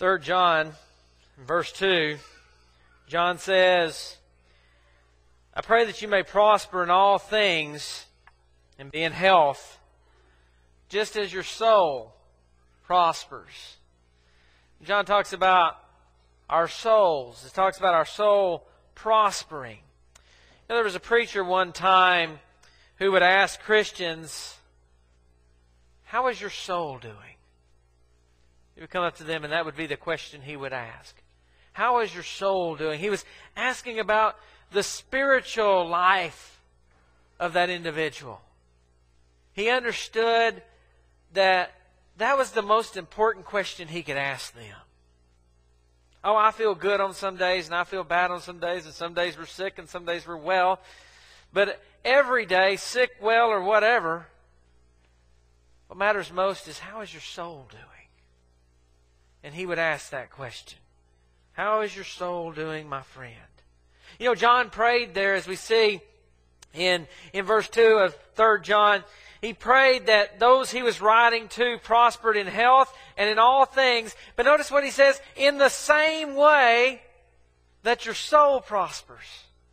3 John, verse 2, John says, I pray that you may prosper in all things and be in health, just as your soul prospers. John talks about our souls. He talks about our soul prospering. There was a preacher one time who would ask Christians, how is your soul doing? He would come up to them and that would be the question he would ask. How is your soul doing? He was asking about the spiritual life of that individual. He understood that that was the most important question he could ask them. Oh, I feel good on some days and I feel bad on some days, and some days we're sick and some days we're well. But every day, sick, well, or whatever, what matters most is how is your soul doing? And he would ask that question. How is your soul doing, my friend? You know, John prayed there, as we see in verse 2 of 3 John. He prayed that those he was writing to prospered in health and in all things. But notice what he says, in the same way that your soul prospers.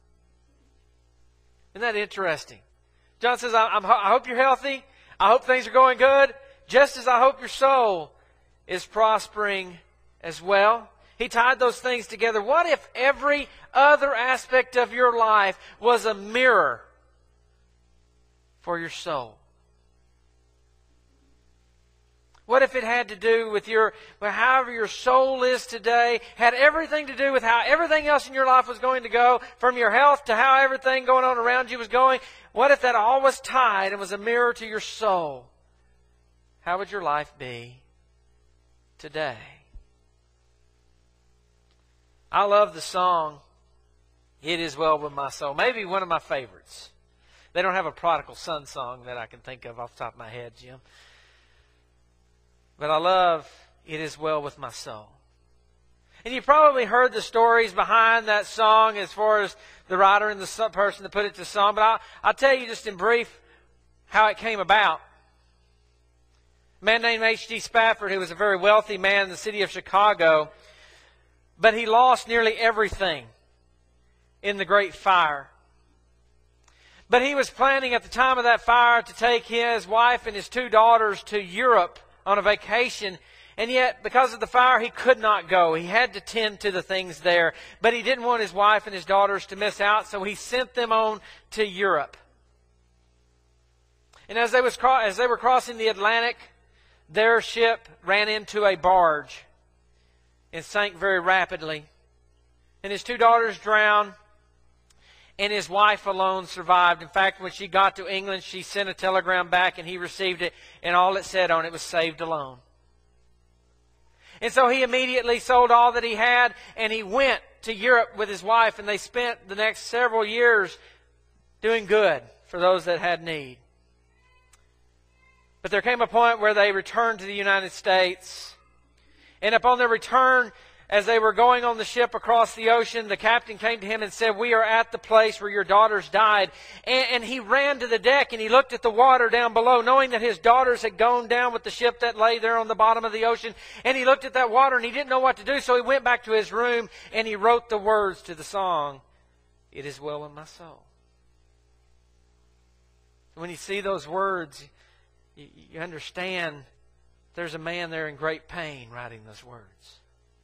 Isn't that interesting? John says, I hope you're healthy. I hope things are going good. Just as I hope your soul is prospering as well. He tied those things together. What if every other aspect of your life was a mirror for your soul? What if it had to do with however your soul is today, had everything to do with how everything else in your life was going to go, from your health to how everything going on around you was going? What if that all was tied and was a mirror to your soul? How would your life be today? I love the song, It Is Well With My Soul. Maybe one of my favorites. They don't have a prodigal son song that I can think of off the top of my head, Jim. But I love It Is Well With My Soul. And you probably heard the stories behind that song as far as the writer and the person that put it to song. But I'll tell you just in brief how it came about. A man named H.D. Spafford, who was a very wealthy man in the city of Chicago, but he lost nearly everything in the Great Fire. But he was planning at the time of that fire to take his wife and his 2 daughters to Europe on a vacation. And yet, because of the fire, he could not go. He had to tend to the things there. But he didn't want his wife and his daughters to miss out, so he sent them on to Europe. And as they were crossing the Atlantic, their ship ran into a barge and sank very rapidly. And his 2 daughters drowned, and his wife alone survived. In fact, when she got to England, she sent a telegram back, and he received it, and all it said on it was "saved alone." And so he immediately sold all that he had, and he went to Europe with his wife, and they spent the next several years doing good for those that had need. But there came a point where they returned to the United States. And upon their return, as they were going on the ship across the ocean, the captain came to him and said, "We are at the place where your daughters died." And he ran to the deck and he looked at the water down below, knowing that his daughters had gone down with the ship that lay there on the bottom of the ocean. And he looked at that water and he didn't know what to do, so he went back to his room and he wrote the words to the song, "It Is Well With My Soul." When you see those words, you understand there's a man there in great pain writing those words.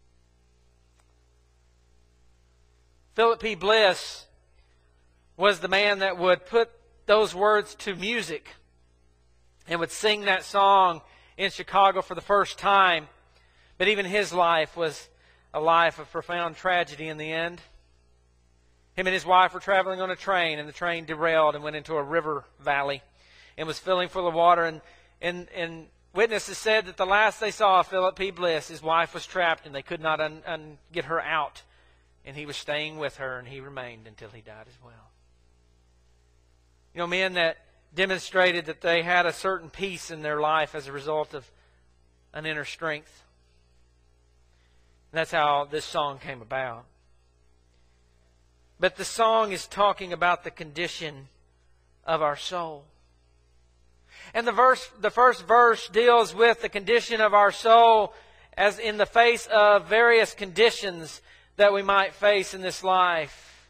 Philip P. Bliss was the man that would put those words to music and would sing that song in Chicago for the first time. But even his life was a life of profound tragedy in the end. Him and his wife were traveling on a train, and the train derailed and went into a river valley and was filling full of water. And witnesses said that the last they saw of Philip P. Bliss, his wife was trapped and they could not get her out. And he was staying with her, and he remained until he died as well. You know, men that demonstrated that they had a certain peace in their life as a result of an inner strength. And that's how this song came about. But the song is talking about the condition of our soul. And the first verse deals with the condition of our soul as in the face of various conditions that we might face in this life.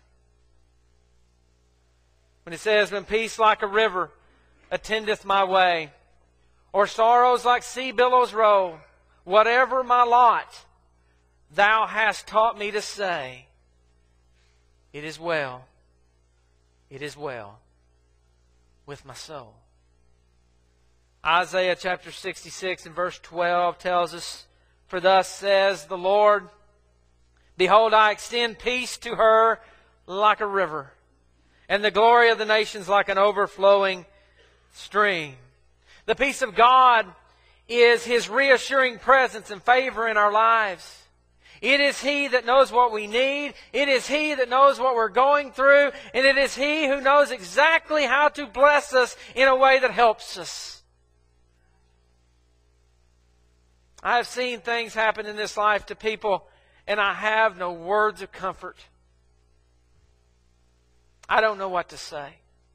When it says, when peace like a river attendeth my way, or sorrows like sea billows roll, whatever my lot, Thou hast taught me to say, it is well with my soul. Isaiah chapter 66 and verse 12 tells us, for thus says the Lord, behold, I extend peace to her like a river, and the glory of the nations like an overflowing stream. The peace of God is His reassuring presence and favor in our lives. It is He that knows what we need. It is He that knows what we're going through. And it is He who knows exactly how to bless us in a way that helps us. I have seen things happen in this life to people, and I have no words of comfort. I don't know what to say.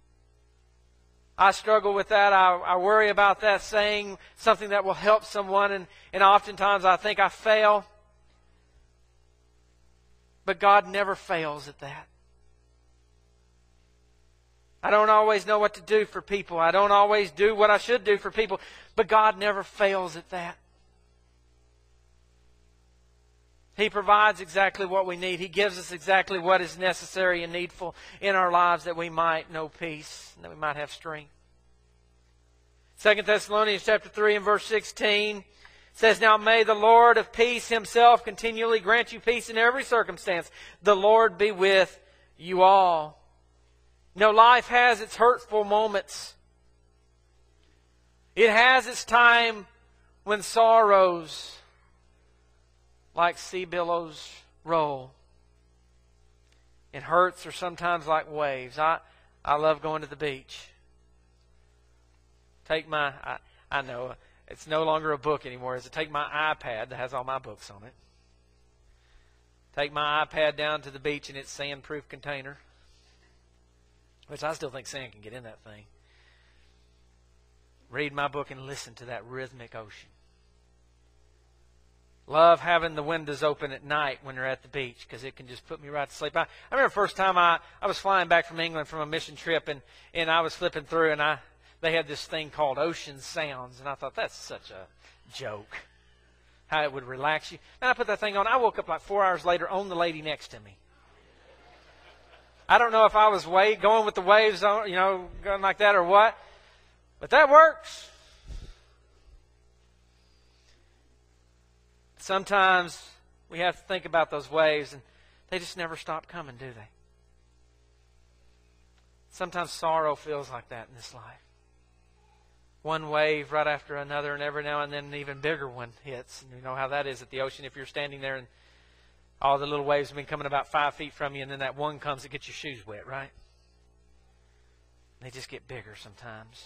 I struggle with that. I worry about that, saying something that will help someone, and oftentimes I think I fail. But God never fails at that. I don't always know what to do for people. I don't always do what I should do for people. But God never fails at that. He provides exactly what we need. He gives us exactly what is necessary and needful in our lives that we might know peace and that we might have strength. 2 Thessalonians chapter 3 and verse 16 says, now may the Lord of peace Himself continually grant you peace in every circumstance. The Lord be with you all. Life has its hurtful moments. It has its time when sorrows like sea billows roll. And hurts are sometimes like waves. I love going to the beach. I know it's no longer a book anymore. Is to take my iPad that has all my books on it. Take my iPad down to the beach in its sand-proof container, which I still think sand can get in that thing. Read my book and listen to that rhythmic ocean. Love having the windows open at night when you're at the beach because it can just put me right to sleep. I remember the first time I was flying back from England from a mission trip and I was flipping through and they had this thing called Ocean Sounds, and I thought that's such a joke. How it would relax you. And I put that thing on. I woke up like 4 hours later on the lady next to me. I don't know if I was going with the waves, going like that or what, but that works. Sometimes we have to think about those waves, and they just never stop coming, do they? Sometimes sorrow feels like that in this life. One wave right after another, and every now and then an even bigger one hits. And you know how that is at the ocean. If you're standing there and all the little waves have been coming about 5 feet from you, and then that one comes that gets your shoes wet, right? They just get bigger sometimes.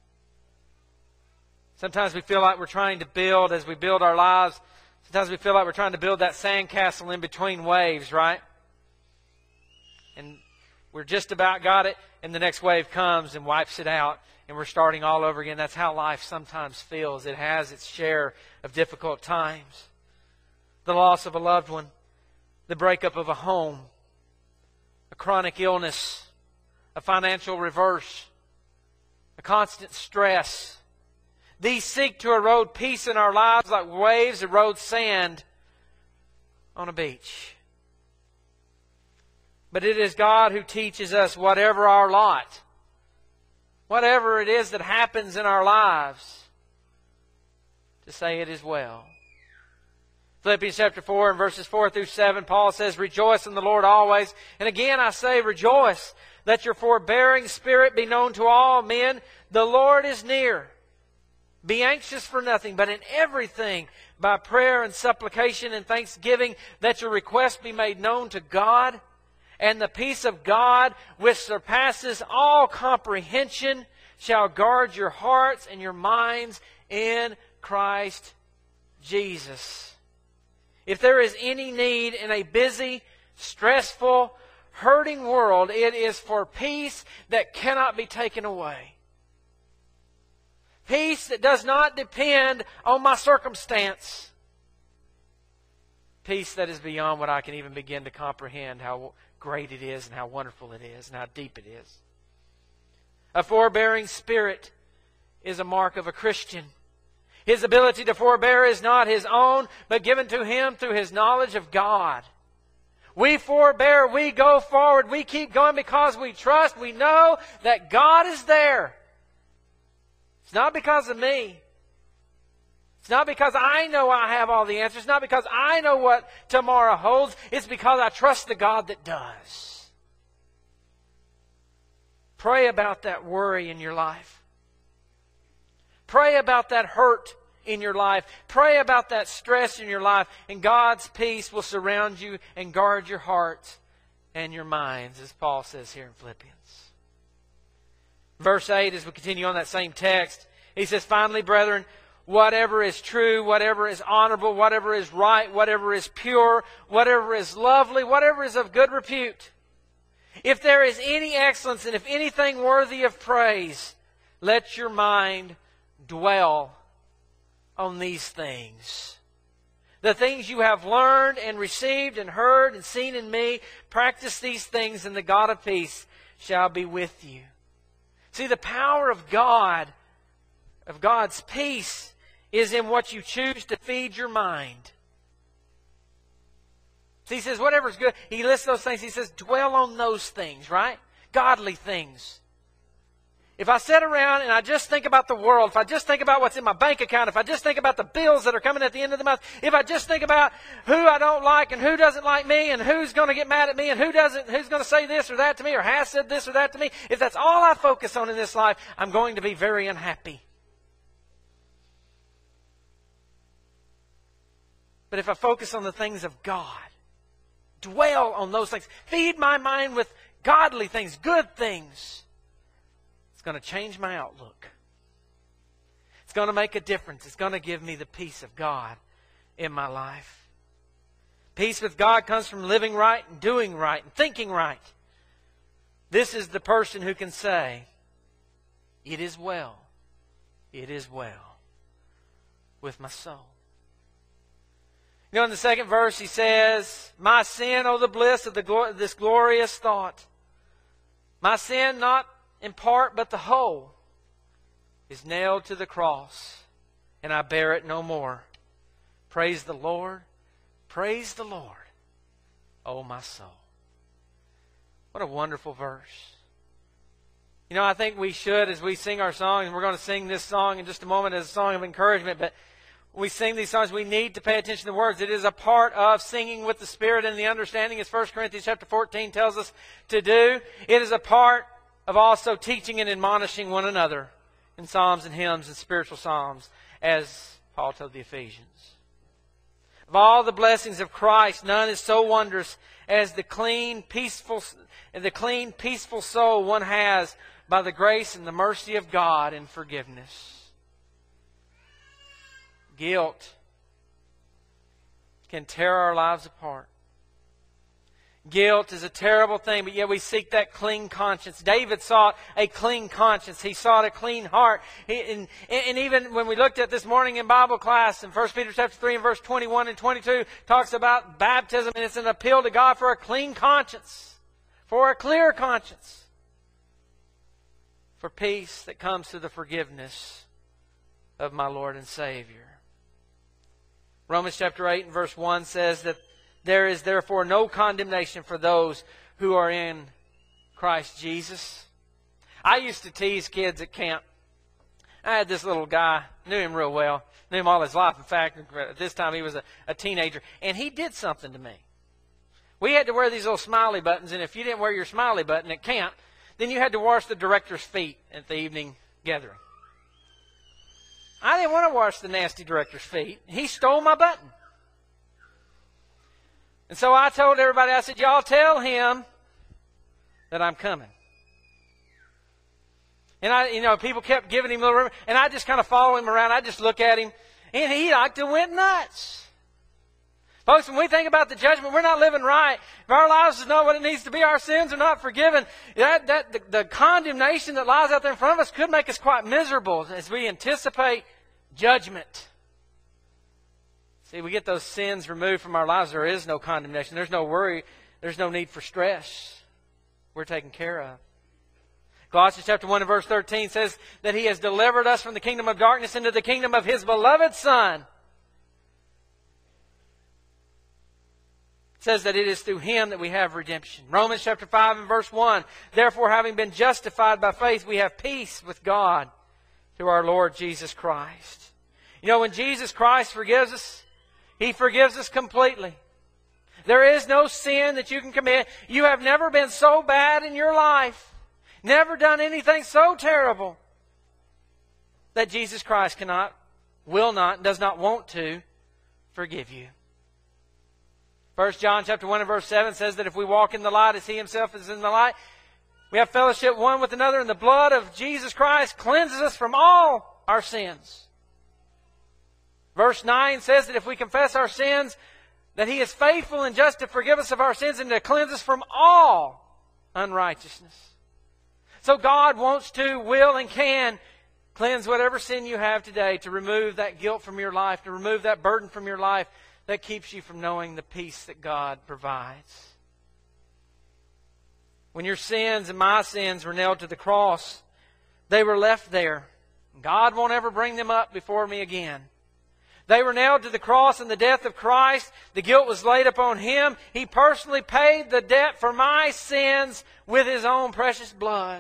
Sometimes we feel like we're trying to build, as we build our lives, sometimes we feel like we're trying to build that sandcastle in between waves, right? And we're just about got it, and the next wave comes and wipes it out, and we're starting all over again. That's how life sometimes feels. It has its share of difficult times. The loss of a loved one, the breakup of a home, a chronic illness, a financial reverse, a constant stress. These seek to erode peace in our lives like waves erode sand on a beach. But it is God who teaches us whatever our lot, whatever it is that happens in our lives, to say it is well. Philippians chapter 4 and verses 4 through 7, Paul says, rejoice in the Lord always. And again I say, rejoice. Let your forbearing spirit be known to all men. The Lord is near. Be anxious for nothing, but in everything, by prayer and supplication and thanksgiving, that your requests be made known to God. And the peace of God, which surpasses all comprehension, shall guard your hearts and your minds in Christ Jesus. If there is any need in a busy, stressful, hurting world, it is for peace that cannot be taken away. Peace that does not depend on my circumstance. Peace that is beyond what I can even begin to comprehend, how great it is and how wonderful it is and how deep it is. A forbearing spirit is a mark of a Christian. His ability to forbear is not his own, but given to him through his knowledge of God. We forbear, we go forward, we keep going because we trust, we know that God is there. It's not because of me. It's not because I know I have all the answers. It's not because I know what tomorrow holds. It's because I trust the God that does. Pray about that worry in your life. Pray about that hurt in your life. Pray about that stress in your life. And God's peace will surround you and guard your hearts and your minds, as Paul says here in Philippians. Verse 8, as we continue on that same text, he says, finally, brethren, whatever is true, whatever is honorable, whatever is right, whatever is pure, whatever is lovely, whatever is of good repute. If there is any excellence and if anything worthy of praise, let your mind dwell on these things. The things you have learned and received and heard and seen in me, practice these things and the God of peace shall be with you. See, the power of God, of God's peace, is in what you choose to feed your mind. So he says, whatever's good, he lists those things. He says, dwell on those things, right? Godly things. If I sit around and I just think about the world, if I just think about what's in my bank account, if I just think about the bills that are coming at the end of the month, if I just think about who I don't like and who doesn't like me and who's going to get mad at me and who's going to say this or that to me or has said this or that to me, if that's all I focus on in this life, I'm going to be very unhappy. But if I focus on the things of God, dwell on those things, feed my mind with godly things, good things, it's going to change my outlook. It's going to make a difference. It's going to give me the peace of God in my life. Peace with God comes from living right and doing right and thinking right. This is the person who can say, it is well with my soul. You know, in the second verse he says, my sin, oh the bliss of this glorious thought. My sin, not in part but the whole, is nailed to the cross, and I bear it no more. Praise the Lord, oh my soul. What a wonderful verse. You know, I think we should, as we sing our song, and we're going to sing this song in just a moment as a song of encouragement, but we sing these songs, we need to pay attention to the words. It is a part of singing with the Spirit and the understanding, as 1 Corinthians chapter 14 tells us to do. It is a part of also teaching and admonishing one another in psalms and hymns and spiritual psalms, as Paul told the Ephesians. Of all the blessings of Christ, none is so wondrous as the clean, peaceful soul one has by the grace and the mercy of God and forgiveness. Guilt can tear our lives apart. Guilt is a terrible thing, but yet we seek that clean conscience. David sought a clean conscience. He sought a clean heart. And even when we looked at this morning in Bible class, in 1 Peter chapter 3 and verse 21 and 22, talks about baptism, and it's an appeal to God for a clean conscience, for a clear conscience, for peace that comes through the forgiveness of my Lord and Savior. Romans chapter 8 and verse 1 says that there is therefore no condemnation for those who are in Christ Jesus. I used to tease kids at camp. I had this little guy, knew him real well, knew him all his life. In fact, at this time he was a teenager, and he did something to me. We had to wear these little smiley buttons, and if you didn't wear your smiley button at camp, then you had to wash the director's feet at the evening gathering. I didn't want to wash the nasty director's feet. He stole my button. And so I told everybody, I said, y'all tell him that I'm coming. And people kept giving him a little room, and I just kind of follow him around. I just look at him, and he like to went nuts. Folks, when we think about the judgment, we're not living right. If our lives is not what it needs to be, our sins are not forgiven, the condemnation that lies out there in front of us could make us quite miserable as we anticipate judgment. See, we get those sins removed from our lives. There is no condemnation. There's no worry. There's no need for stress. We're taken care of. Colossians chapter 1 and verse 13 says that He has delivered us from the kingdom of darkness into the kingdom of His beloved Son. It says that it is through Him that we have redemption. Romans chapter 5 and verse 1. Therefore, having been justified by faith, we have peace with God through our Lord Jesus Christ. You know, when Jesus Christ forgives us, He forgives us completely. There is no sin that you can commit. You have never been so bad in your life, never done anything so terrible, that Jesus Christ cannot, will not, does not want to forgive you. 1 John chapter 1 and verse 7 says that if we walk in the light as He Himself is in the light, we have fellowship one with another, and the blood of Jesus Christ cleanses us from all our sins. Verse 9 says that if we confess our sins, that He is faithful and just to forgive us of our sins and to cleanse us from all unrighteousness. So God wants to, will, and can cleanse whatever sin you have today, to remove that guilt from your life, to remove that burden from your life that keeps you from knowing the peace that God provides. When your sins and my sins were nailed to the cross, they were left there. God won't ever bring them up before me again. They were nailed to the cross in the death of Christ. The guilt was laid upon Him. He personally paid the debt for my sins with His own precious blood.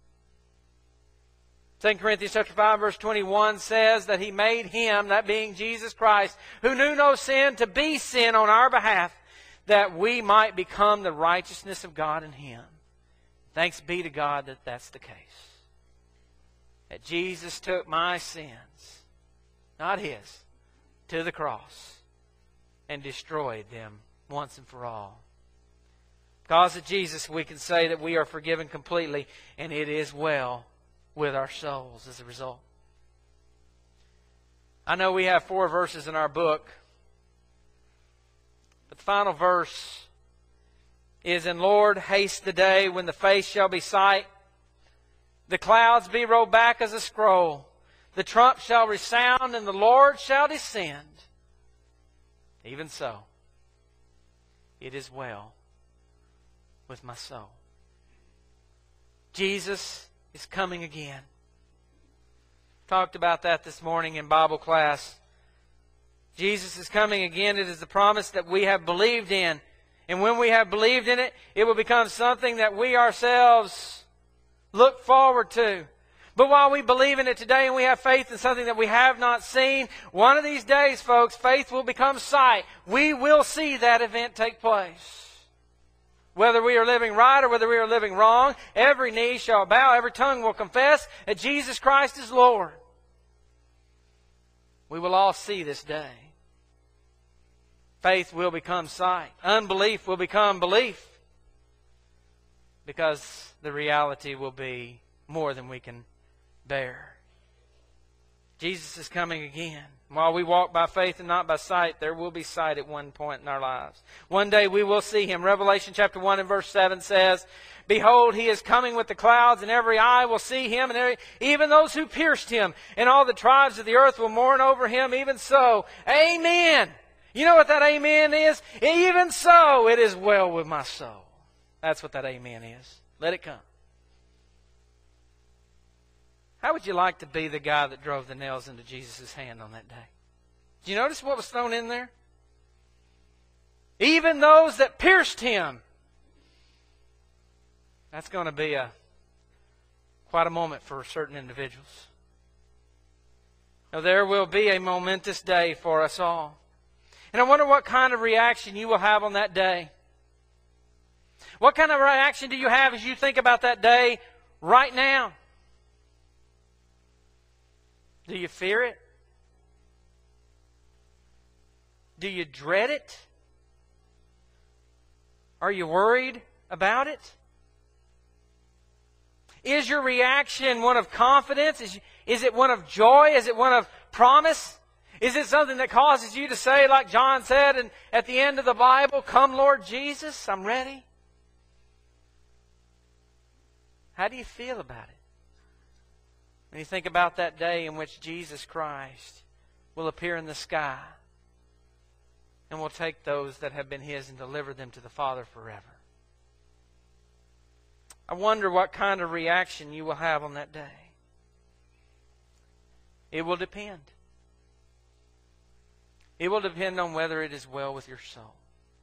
2 Corinthians chapter 5 verse 21 says that He made Him, that being Jesus Christ, who knew no sin, to be sin on our behalf, that we might become the righteousness of God in Him. Thanks be to God that that's the case. That Jesus took my sins, not His, to the cross and destroyed them once and for all. Because of Jesus, we can say that we are forgiven completely, and it is well with our souls as a result. I know we have 4 verses in our book, but the final verse is, "And Lord, haste the day when the face shall be sight, the clouds be rolled back as a scroll, the trump shall resound, and the Lord shall descend. Even so, it is well with my soul." Jesus is coming again. Talked about that this morning in Bible class. Jesus is coming again. It is the promise that we have believed in. And when we have believed in it, it will become something that we ourselves look forward to. But while we believe in it today and we have faith in something that we have not seen, one of these days, folks, faith will become sight. We will see that event take place. Whether we are living right or whether we are living wrong, every knee shall bow, every tongue will confess that Jesus Christ is Lord. We will all see this day. Faith will become sight. Unbelief will become belief. Because the reality will be more than we can bear. Jesus is coming again. While we walk by faith and not by sight, there will be sight at one point in our lives. One day we will see Him. Revelation chapter 1 and verse 7 says, "Behold, He is coming with the clouds, and every eye will see Him, and even those who pierced Him, and all the tribes of the earth will mourn over Him. Even so, amen." You know what that amen is? Even so, it is well with my soul. That's what that amen is. Let it come. How would you like to be the guy that drove the nails into Jesus' hand on that day? Did you notice what was thrown in there? Even those that pierced Him. That's going to be quite a moment for certain individuals. Now, there will be a momentous day for us all. And I wonder what kind of reaction you will have on that day. What kind of reaction do you have as you think about that day right now? Do you fear it? Do you dread it? Are you worried about it? Is your reaction one of confidence? Is it one of joy? Is it one of promise? Is it something that causes you to say, like John said and at the end of the Bible, "Come, Lord Jesus, I'm ready"? How do you feel about it? When you think about that day in which Jesus Christ will appear in the sky and will take those that have been His and deliver them to the Father forever. I wonder what kind of reaction you will have on that day. It will depend. It will depend on whether it is well with your soul.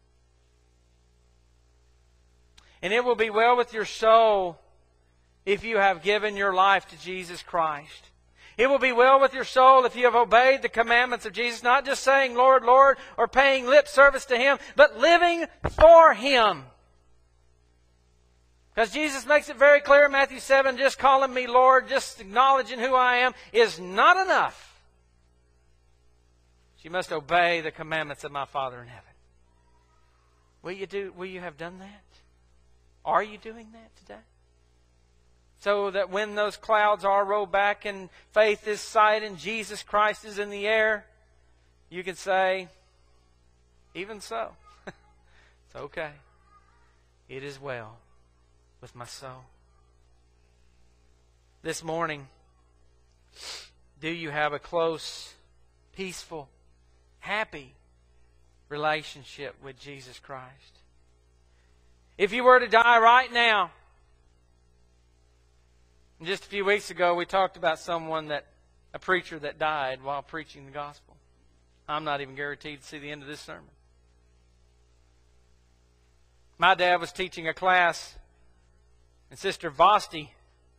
And it will be well with your soul if you have given your life to Jesus Christ. It will be well with your soul if you have obeyed the commandments of Jesus, not just saying, Lord, Lord, or paying lip service to Him, but living for Him. Because Jesus makes it very clear in Matthew 7, just calling me Lord, just acknowledging who I am, is not enough. You must obey the commandments of my Father in heaven. Will you have done that? Are you doing that today? So that when those clouds are rolled back and faith is sight and Jesus Christ is in the air, you can say, even so, it's okay. It is well with my soul. This morning, do you have a close, peaceful, happy relationship with Jesus Christ? If you were to die right now, just a few weeks ago we talked about a preacher that died while preaching the gospel. I'm not even guaranteed to see the end of this sermon. My dad was teaching a class, and Sister Vosti,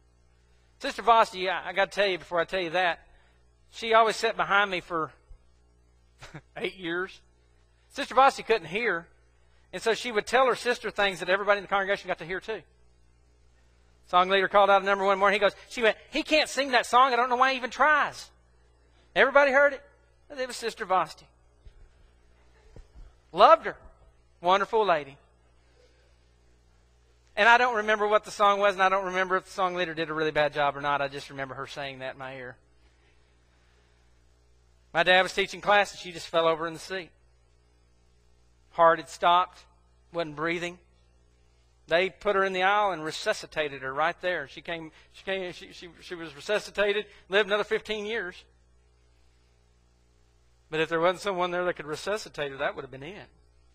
I got to tell you before I tell you that, she always sat behind me for 8 years. Sister Vosti couldn't hear, and so she would tell her sister things that everybody in the congregation got to hear too. Song leader called out a number one morning. She went, he can't sing that song. I don't know why he even tries. Everybody heard it? It was Sister Vosti. Loved her. Wonderful lady. And I don't remember what the song was, and I don't remember if the song leader did a really bad job or not. I just remember her saying that in my ear. My dad was teaching class, and she just fell over in the seat. Heart had stopped, wasn't breathing. They put her in the aisle and resuscitated her right there. She was resuscitated, lived another 15 years. But if there wasn't someone there that could resuscitate her, that would have been it.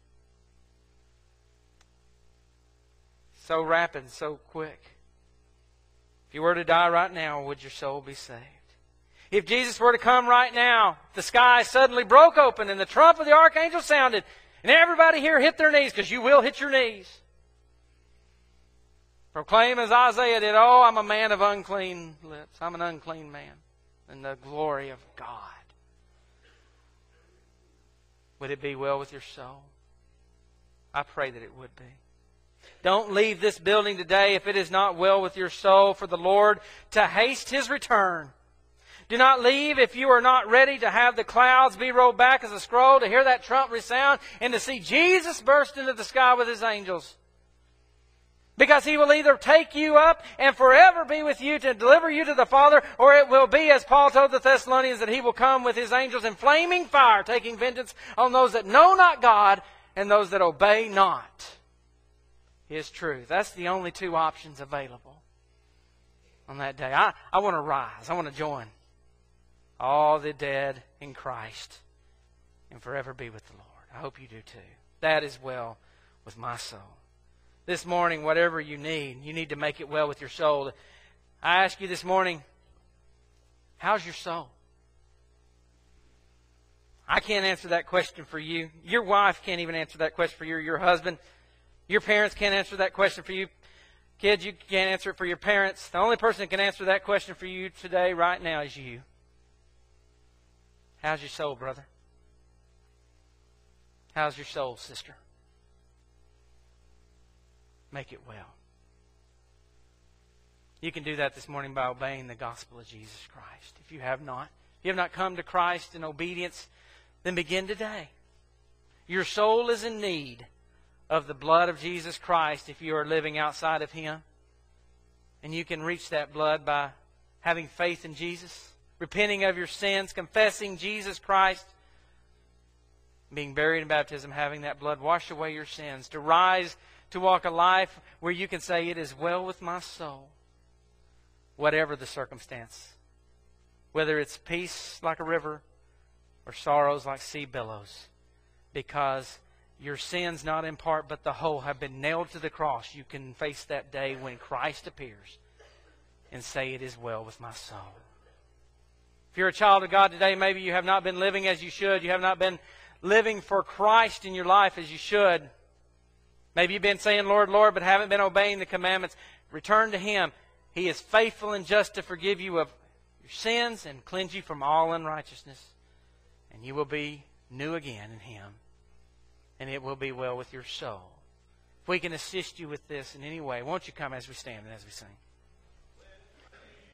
So rapid, so quick. If you were to die right now, would your soul be saved? If Jesus were to come right now, the sky suddenly broke open and the trump of the archangel sounded, and everybody here hit their knees, because you will hit your knees. Proclaim as Isaiah did, oh, I'm a man of unclean lips. I'm an unclean man in the glory of God. Would it be well with your soul? I pray that it would be. Don't leave this building today if it is not well with your soul for the Lord to haste His return. Do not leave if you are not ready to have the clouds be rolled back as a scroll, to hear that trump resound, and to see Jesus burst into the sky with His angels. Because He will either take you up and forever be with you to deliver you to the Father, or it will be, as Paul told the Thessalonians, that He will come with His angels in flaming fire, taking vengeance on those that know not God and those that obey not His truth. That's the only two options available on that day. I want to rise. I want to join all the dead in Christ and forever be with the Lord. I hope you do too. That is well with my soul. This morning, whatever you need to make it well with your soul. I ask you this morning, how's your soul? I can't answer that question for you. Your wife can't even answer that question for you, or your husband. Your parents can't answer that question for you. Kids, you can't answer it for your parents. The only person that can answer that question for you today, right now, is you. How's your soul, brother? How's your soul, sister? Make it well. You can do that this morning by obeying the gospel of Jesus Christ. If you have not come to Christ in obedience, then begin today. Your soul is in need of the blood of Jesus Christ if you are living outside of Him. And you can reach that blood by having faith in Jesus, repenting of your sins, confessing Jesus Christ, being buried in baptism, having that blood wash away your sins, to rise to walk a life where you can say, it is well with my soul, whatever the circumstance. Whether it's peace like a river or sorrows like sea billows, because your sins, not in part but the whole, have been nailed to the cross. You can face that day when Christ appears and say, "It is well with my soul." If you're a child of God today, maybe you have not been living as you should. You have not been living for Christ in your life as you should. Maybe you've been saying, "Lord, Lord," but haven't been obeying the commandments. Return to Him. He is faithful and just to forgive you of your sins and cleanse you from all unrighteousness. And you will be new again in Him. And it will be well with your soul. If we can assist you with this in any way, won't you come as we stand and as we sing?